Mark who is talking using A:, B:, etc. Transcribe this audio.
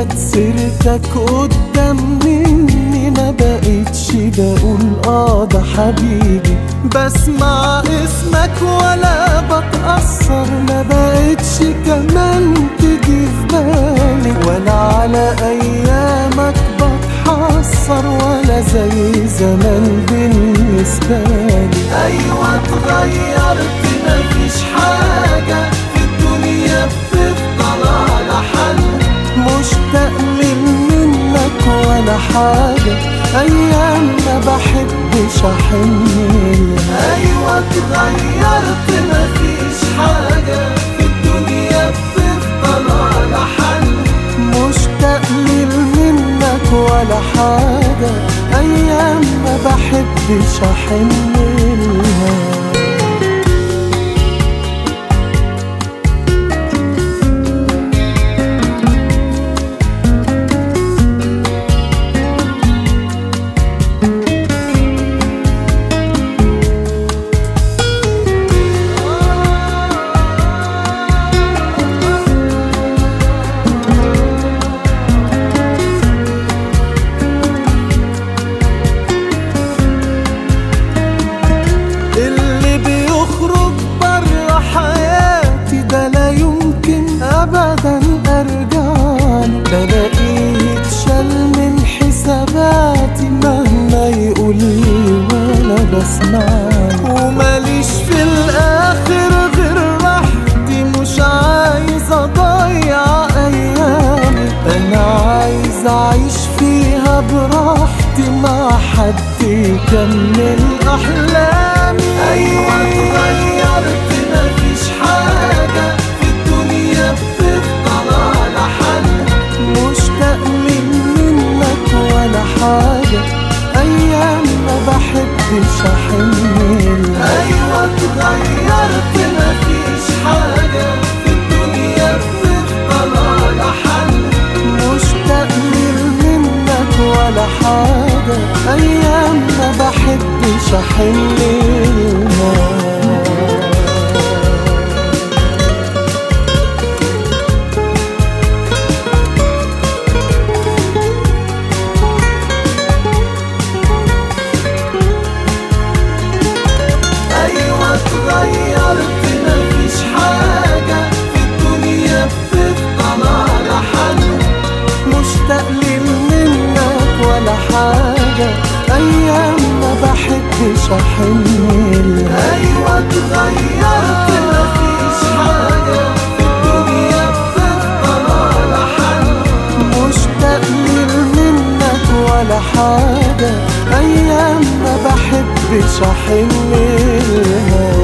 A: جت سيرتك قدام مني ما بقتش بقول ده حبيبي، بسمع اسمك ولا بتأثر، ما بقتش كمان تيجي في بالي، ولا على ايامك بتحسر ولا زي زمان بالنسبة لي. ايوه اتغيرت مفيش حاجة في الدنيا بتفضل على حل، مشتاق منك ولا حاجة ايام ما بحبش احن لها. ايوه اتغيرت مفيش حاجة في الدنيا بتفضل على حل، مشتاق منك ولا حاجة ايام ما بحبش احن لها. أبدا أرجعله، بلاقيه يتشال من حساباتي مهما يقولي ولا بسمعله، وماليش في الآخر غير راحتي، مش عايز أضيع أيامي، أنا عايز أعيش فيها براحتي مع حد يكمل أحلامي. أيوة اتغيرت مفيش حاجة في الدنيا بتفضل على حل، مشتاق منك ولا حاجة أيام ما بحبش أحن لها. أيوة اتغيرت مفيش حاجة في الدنيا بتفضل على حل، مشتاق منك ولا حاجة أيام ما بحبش أحن لها. اتغيرت مفيش حاجة في الدنيا بتفضل على حل، مشتاق منك ولا حاجة أيام ما بحبش أحن لها. أيوة اتغيرت مفيش حاجة في الدنيا بتفضل على حل، مشتاق منك ولا حاجة أيام ما بحبش أحن لها.